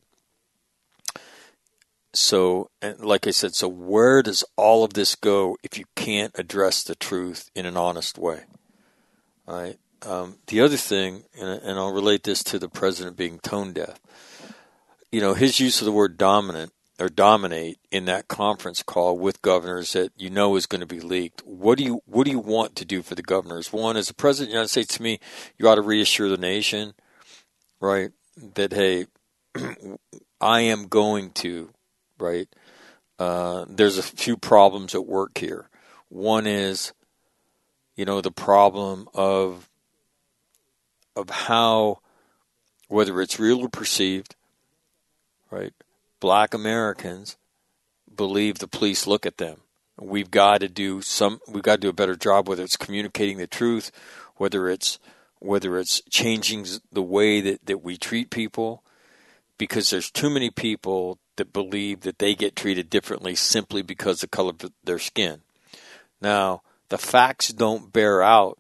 S3: So, and like I said, so where does all of this go if you can't address the truth in an honest way? All right. Um, the other thing, and, and I'll relate this to the president being tone deaf, you know, his use of the word dominant or dominate in that conference call with governors that you know is going to be leaked. What do you what do you want to do for the governors? One, as the president of the United States, to me, you ought to reassure the nation, right, that, hey, I am going to, right, uh, there's a few problems at work here. One is, you know, the problem of of how, whether it's real or perceived, right, black Americans believe the police look at them. We've got to do some, we've got to do a better job, whether it's communicating the truth, whether it's, whether it's changing the way that, that we treat people, because there's too many people that believe that they get treated differently simply because of the color of their skin. Now, the facts don't bear out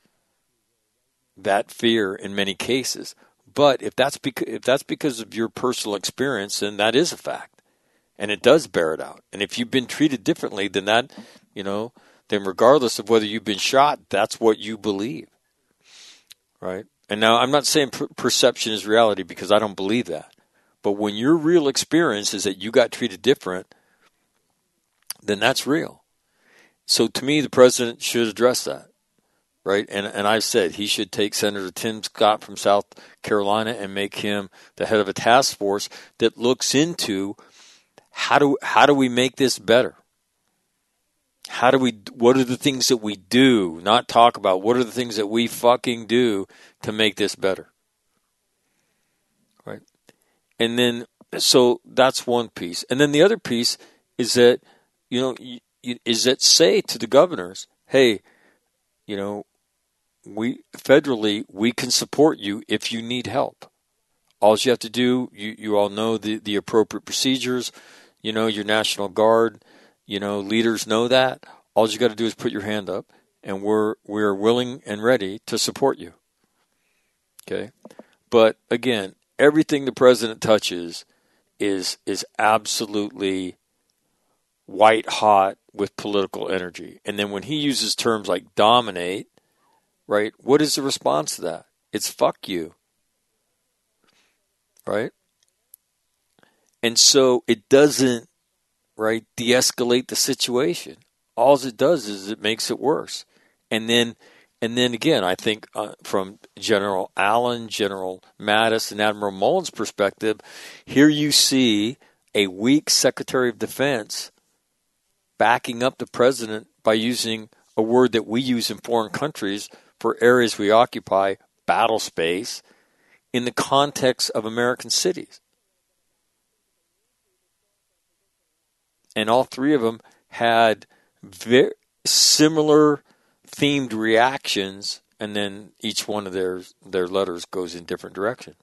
S3: that fear in many cases. But if that's because if that's because of your personal experience, then that is a fact, and it does bear it out. And if you've been treated differently, then that, you know, then regardless of whether you've been shot, that's what you believe, right? And now I'm not saying per- perception is reality, because I don't believe that. But when your real experience is that you got treated different, then that's real. So to me, the president should address that. Right, and and I've said he should take Senator Tim Scott from South Carolina and make him the head of a task force that looks into how do how do we make this better? How do we? What are the things that we do? Not talk about. What are the things that we fucking do to make this better? Right, and then so that's one piece, and then the other piece is that you know is that say to the governors, hey, you know. We federally, we can support you if you need help. All you have to do, you, you all know the, the appropriate procedures. You know, your National Guard, you know, leaders know that. All you got to do is put your hand up, and we're we're willing and ready to support you. Okay? But again, everything the president touches is is absolutely white hot with political energy. And then when he uses terms like dominate, right? What is the response to that? It's fuck you, right? And so it doesn't, right, de-escalate the situation. All it does is it makes it worse. And then, and then again, I think uh, from General Allen, General Mattis, and Admiral Mullen's perspective, here you see a weak Secretary of Defense backing up the president by using a word that we use in foreign countries for areas we occupy, battle space, in the context of American cities. And all three of them had very similar themed reactions, and then each one of their their letters goes in different directions.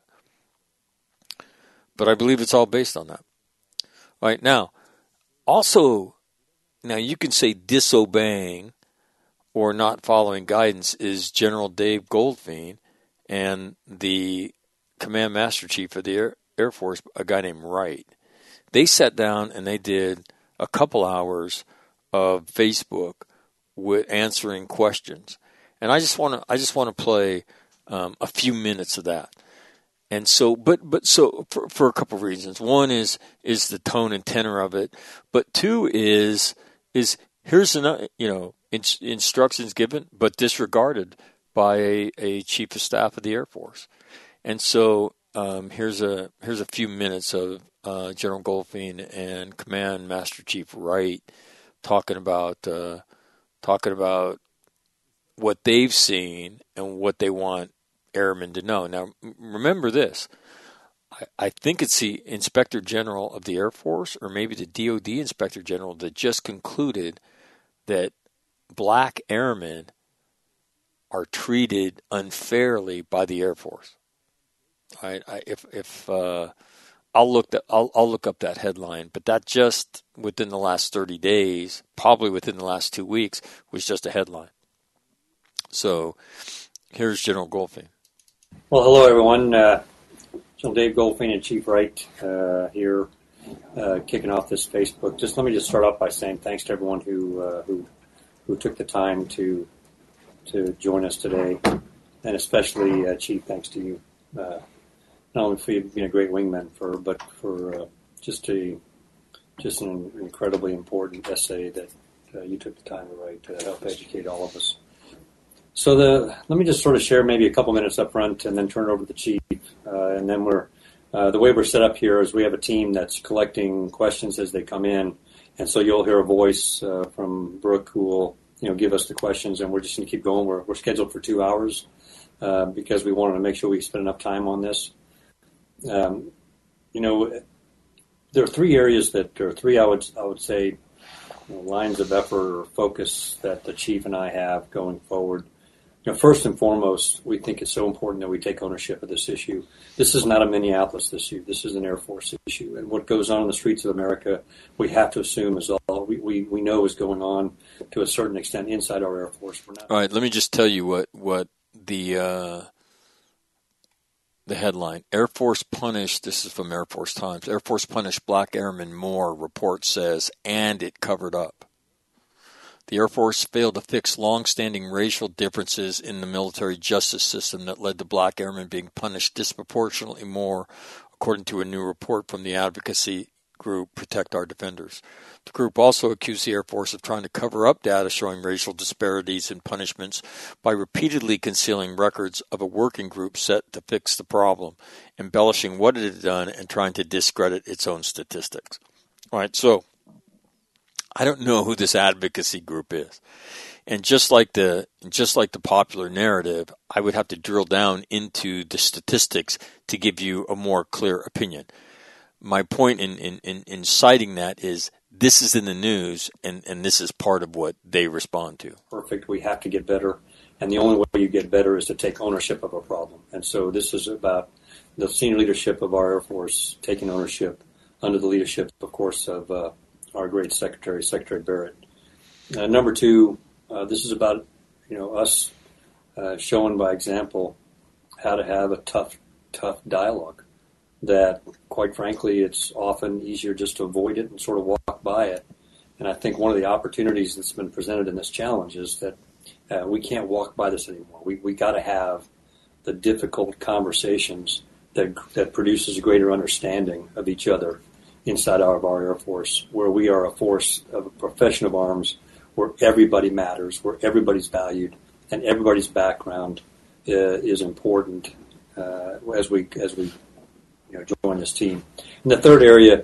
S3: But I believe it's all based on that. Right now, also, now you can say disobeying or not following guidance is General Dave Goldfein and the Command Master Chief of the Air, Air Force, a guy named Wright. They sat down and they did a couple hours of Facebook with answering questions, and I just want to I just want to play um, a few minutes of that. And so, but but so for for a couple of reasons. One is is the tone and tenor of it, but two is is here's another, you know, in, instructions given but disregarded by a, a chief of staff of the Air Force. And so um, here's a here's a few minutes of uh, General Goldfein and Command Master Chief Wright talking about uh, talking about what they've seen and what they want airmen to know. Now, remember this. I, I think it's the Inspector General of the Air Force, or maybe the D O D Inspector General, that just concluded that black airmen are treated unfairly by the Air Force. I, I, if if uh, I'll look that I'll, I'll look up that headline, but that just within the last thirty days, probably within the last two weeks, was just a headline. So here's General Goldfein.
S11: Well, hello everyone. Uh, General Dave Goldfein and Chief Wright uh, here, uh, kicking off this Facebook. Just let me just start off by saying thanks to everyone who uh, who who took the time to to join us today, and especially uh, Chief, thanks to you. Uh, not only for you being a great wingman, for but for uh, just a just an incredibly important essay that uh, you took the time to write to help educate all of us. So the let me just sort of share maybe a couple minutes up front, and then turn it over to the Chief, uh, and then we're uh, the way we're set up here is we have a team that's collecting questions as they come in, and so you'll hear a voice uh, from Brooke who will you know give us the questions, and we're just going to keep going. We're we're scheduled for two hours. Uh, because we wanted to make sure we spend enough time on this. Um, you know, there are three areas that, there are three, I would I would say, you know, lines of effort or focus that the Chief and I have going forward. You know, first and foremost, we think it's so important that we take ownership of this issue. This is not a Minneapolis issue. This is an Air Force issue. And what goes on in the streets of America, we have to assume is all we, we, we know is going on to a certain extent inside our Air Force. We're not.
S3: All right, let me just tell you what, what the uh, the headline. Air Force punished, this is from Air Force Times, Air Force punished black airmen more, report says, and it covered up. The Air Force failed to fix long-standing racial differences in the military justice system that led to black airmen being punished disproportionately more, according to a new report from the advocacy group Protect Our Defenders. The group also accused the Air Force of trying to cover up data showing racial disparities in punishments by repeatedly concealing records of a working group set to fix the problem, embellishing what it had done, and trying to discredit its own statistics. All right, so I don't know who this advocacy group is. And just like the just like the popular narrative, I would have to drill down into the statistics to give you a more clear opinion. My point in, in, in, in citing that is this is in the news, and, and this is part of what they respond to.
S11: Perfect. We have to get better, and the only way you get better is to take ownership of a problem. And so this is about the senior leadership of our Air Force taking ownership under the leadership, of course, of uh, our great Secretary, Secretary Barrett. Uh, number two, uh, this is about you know us uh, showing by example how to have a tough, tough dialogue. That, quite frankly, it's often easier just to avoid it and sort of walk by it. And I think one of the opportunities that's been presented in this challenge is that Uh, we can't walk by this anymore. We we got to have the difficult conversations that that produces a greater understanding of each other inside of our Air Force, where we are a force of a profession of arms, where everybody matters, where everybody's valued, and everybody's background uh, is important uh, as we as we you know join this team. And the third area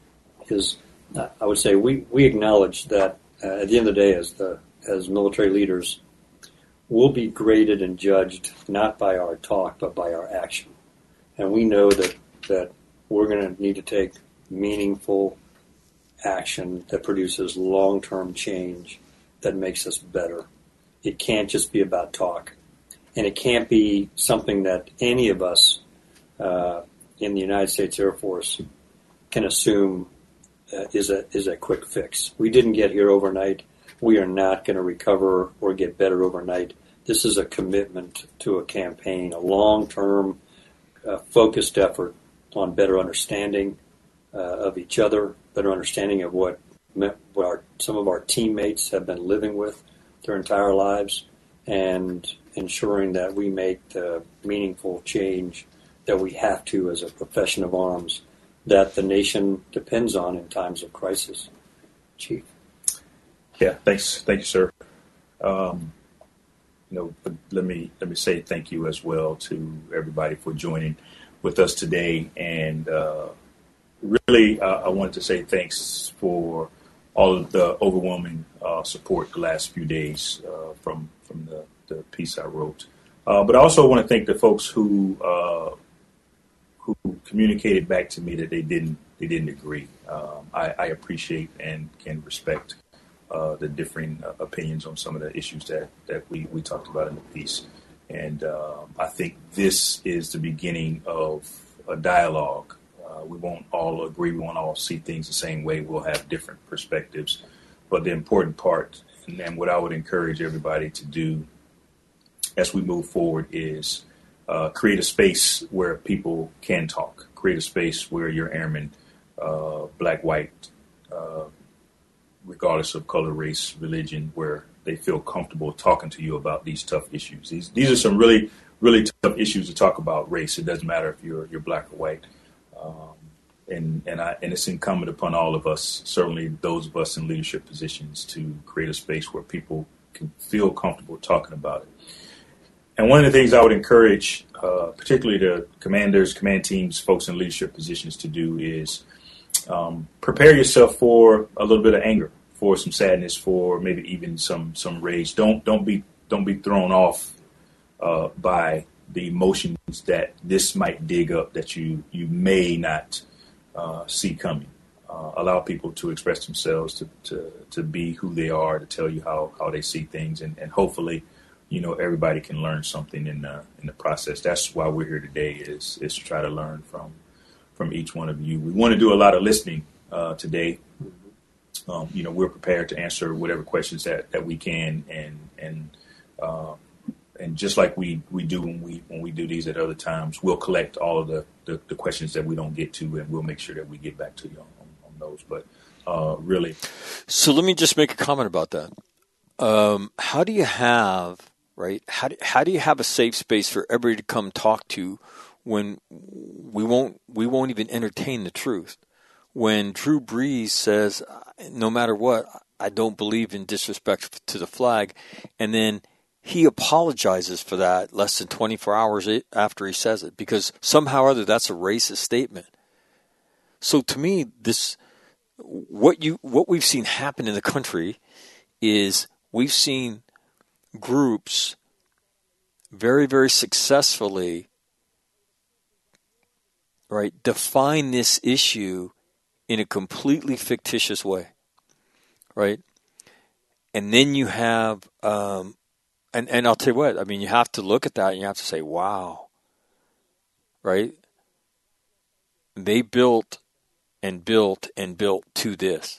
S11: is, uh, I would say, we we acknowledge that uh, at the end of the day, as the as military leaders, we'll be graded and judged not by our talk, but by our action. And we know that, that we're going to need to take meaningful action that produces long-term change that makes us better. It can't just be about talk. And it can't be something that any of us uh, in the United States Air Force can assume uh, is a is a quick fix. We didn't get here overnight. We are not going to recover or get better overnight. This is a commitment to a campaign, a long-term, uh, focused effort on better understanding uh, of each other, better understanding of what, what our, some of our teammates have been living with their entire lives, and ensuring that we make the meaningful change that we have to as a profession of arms that the nation depends on in times of crisis. Chief.
S12: Yeah, thanks, thank you, sir. Um, you know, but let me let me say thank you as well to everybody for joining with us today, and uh, really, uh, I wanted to say thanks for all of the overwhelming uh, support the last few days uh, from from the, the piece I wrote. Uh, but I also want to thank the folks who uh, who communicated back to me that they didn't they didn't agree. Um, I, I appreciate and can respect Uh, the differing uh, opinions on some of the issues that, that we, we talked about in the piece. And uh, I think this is the beginning of a dialogue. Uh, we won't all agree. We won't all see things the same way. We'll have different perspectives. But the important part, and, and what I would encourage everybody to do as we move forward, is uh, create a space where people can talk. Create a space where your airmen, uh, black, white, uh, regardless of color, race, religion, where they feel comfortable talking to you about these tough issues. These these are some really, really tough issues to talk about. Race. It doesn't matter if you're you're black or white. Um, and and I and it's incumbent upon all of us, certainly those of us in leadership positions, to create a space where people can feel comfortable talking about it. And one of the things I would encourage, uh, particularly the commanders, command teams, folks in leadership positions, to do is um, prepare yourself for a little bit of anger, for some sadness, for maybe even some some rage. Don't don't be don't be thrown off uh, by the emotions that this might dig up that you you may not uh, see coming. Uh, allow people to express themselves, to, to to be who they are, to tell you how, how they see things, and, and hopefully, you know, everybody can learn something in the in the process. That's why we're here today, is is to try to learn from from each one of you. We want to do a lot of listening uh, today. Um, you know, we're prepared to answer whatever questions that, that we can, and and uh, and just like we, we do when we when we do these at other times, we'll collect all of the, the, the questions that we don't get to, and we'll make sure that we get back to you on, on those. But uh, really,
S3: so let me just make a comment about that. Um, how do you have right? How do, how do you have a safe space for everybody to come talk to when we won't we won't even entertain the truth? When Drew Brees says, no matter what, I don't believe in disrespect to the flag, and then he apologizes for that less than twenty-four hours after he says it, because somehow or other that's a racist statement. So to me, this what you what we've seen happen in the country is we've seen groups very, very successfully, right, define this issue in a completely fictitious way, right? And then you have, um, and, and I'll tell you what, I mean, you have to look at that and you have to say, wow, right? They built and built and built to this,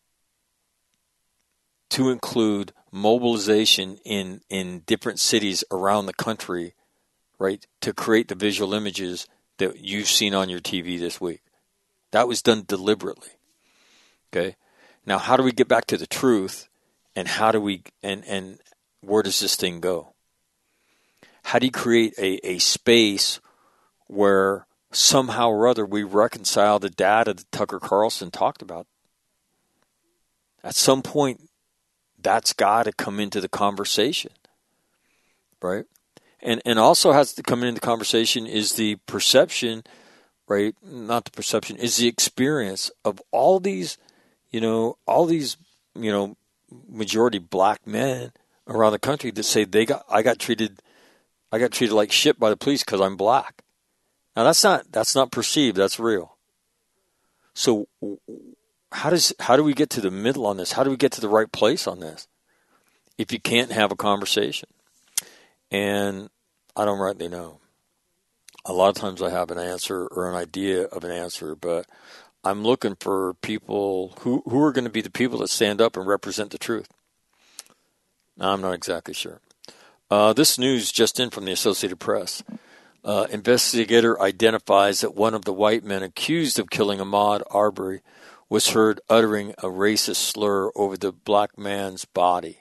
S3: to include mobilization in, in different cities around the country, right, to create the visual images that you've seen on your T V this week. That was done deliberately. Okay. Now, how do we get back to the truth, and how do we and and where does this thing go? How do you create a, a space where somehow or other we reconcile the data that Tucker Carlson talked about? At some point, that's got to come into the conversation, right? And and also has to come into the conversation is the perception, right? Not the perception, is the experience of all these, you know, all these, you know, majority black men around the country that say they got, I got treated, I got treated like shit by the police because I'm black. Now that's not that's not perceived, that's real. So how does how do we get to the middle on this? How do we get to the right place on this? If you can't have a conversation, and I don't rightly know. A lot of times I have an answer or an idea of an answer, but I'm looking for people who who are going to be the people that stand up and represent the truth. Now, I'm not exactly sure. Uh, this news just in from the Associated Press. Uh, investigator identifies that one of the white men accused of killing Ahmaud Arbery was heard uttering a racist slur over the black man's body.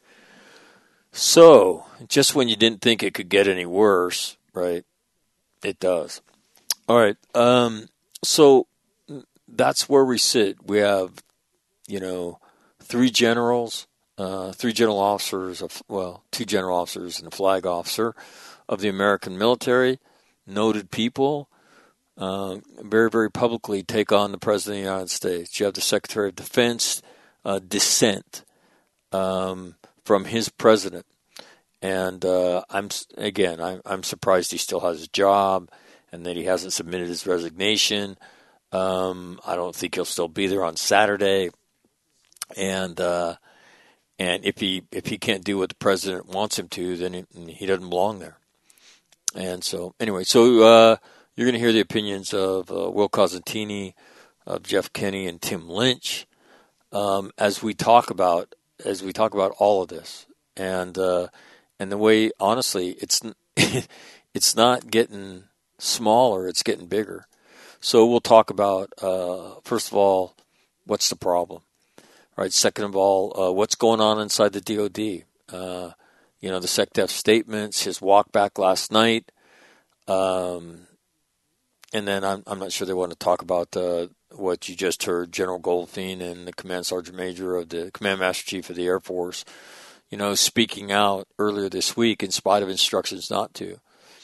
S3: So, just when you didn't think it could get any worse, right, it does. All right, um, so that's where we sit. We have, you know, three generals, uh, three general officers, of, well, two general officers and a flag officer of the American military, noted people, uh, very, very publicly take on the President of the United States. You have the Secretary of Defense uh, dissent um, from his president. And uh, I'm again, I'm, I'm surprised he still has his job and that he hasn't submitted his resignation. Um, I don't think he'll still be there on Saturday. And uh, and if he if he can't do what the president wants him to, then he, he doesn't belong there. And so, anyway, so uh, you're going to hear the opinions of uh, Will Cosentini, of Jeff Kinney, and Tim Lynch um, as we talk about as we talk about all of this, and uh, and the way, honestly, it's it's not getting smaller; it's getting bigger. So we'll talk about uh, first of all, what's the problem, right? Second of all, uh, what's going on inside the D O D. Uh, You know, the SecDef statements, his walk back last night. Um, and then I'm, I'm not sure they want to talk about uh, what you just heard, General Goldfein and the Command Sergeant Major of the Command Master Chief of the Air Force, you know, speaking out earlier this week in spite of instructions not to.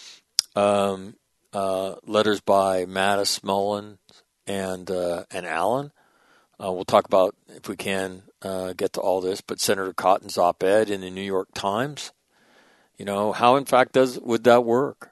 S3: Um, uh, letters by Mattis, Mullen, and, uh, and Allen. Uh, we'll talk about, if we can, uh, get to all this, but Senator Cotton's op-ed in the New York Times, you know, how in fact does would that work?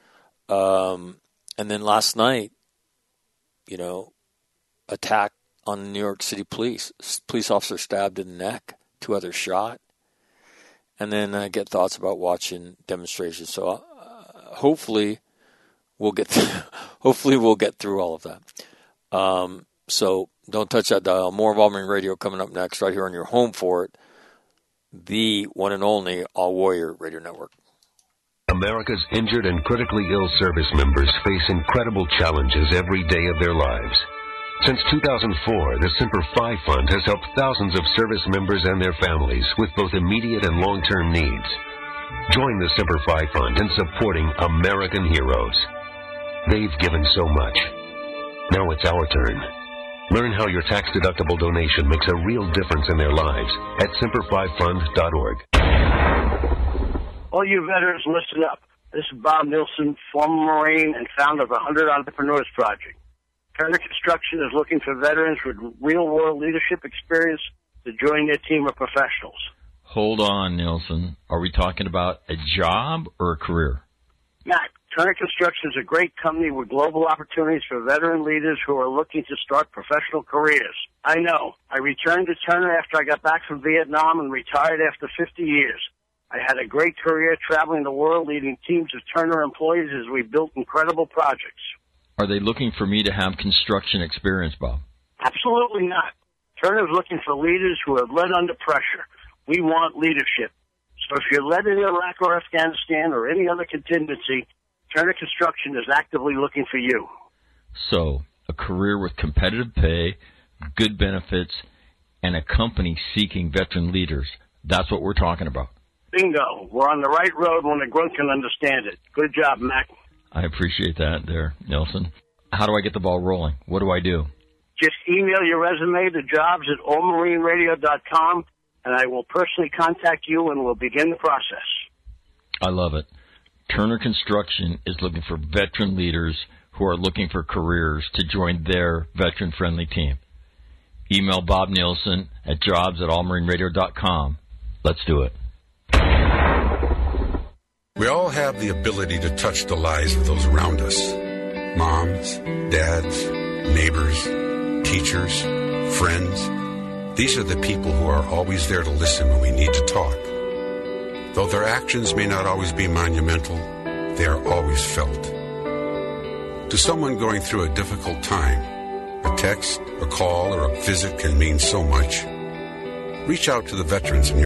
S3: Um, and then last night, you know, attack on the New York City police, police officer stabbed in the neck, two others shot, and then I uh, get thoughts about watching demonstrations. So uh, hopefully we'll get, th- hopefully we'll get through all of that. Um, so. Don't touch that dial. More of All Marine Radio coming up next, right here on your home for it, the one and only All Warrior Radio Network.
S13: America's injured and critically ill service members face incredible challenges every day of their lives. Since two thousand four, the Semper Fi Fund has helped thousands of service members and their families with both immediate and long-term needs. Join the Semper Fi Fund in supporting American heroes. They've given so much. Now it's our turn. Learn how your tax-deductible donation makes a real difference in their lives at semper fi fund dot org.
S14: All you veterans, listen up. This is Bob Nilsson, former Marine and founder of the one hundred Entrepreneurs Project. Turner Construction is looking for veterans with real-world leadership experience to join their team of professionals.
S1: Hold on, Nilsson. Are we talking about a job or a career?
S14: Matt, Turner Construction is a great company with global opportunities for veteran leaders who are looking to start professional careers. I know. I returned to Turner after I got back from Vietnam and retired after fifty years. I had a great career traveling the world leading teams of Turner employees as we built incredible projects.
S1: Are they looking for me to have construction experience, Bob?
S14: Absolutely not. Turner is looking for leaders who have led under pressure. We want leadership. So if you're led in Iraq or Afghanistan or any other contingency, Turner Construction is actively looking for you.
S1: So, a career with competitive pay, good benefits, and a company seeking veteran leaders. That's what we're talking about.
S14: Bingo. We're on the right road when the grunt can understand it. Good job, Mac.
S1: I appreciate that there, Nelson. How do I get the ball rolling? What do I do?
S14: Just email your resume to jobs at all marine radio dot com, and I will personally contact you and we'll begin the process.
S1: I love it. Turner Construction is looking for veteran leaders who are looking for careers to join their veteran-friendly team. Email Bob Nielsen at jobs at all marine radio dot com. Let's do it.
S15: We all have the ability to touch the lives of those around us. Moms, dads, neighbors, teachers, friends. These are the people who are always there to listen when we need to talk. Though their actions may not always be monumental, they are always felt. To someone going through a difficult time, a text, a call, or a visit can mean so much. Reach out to the veterans in your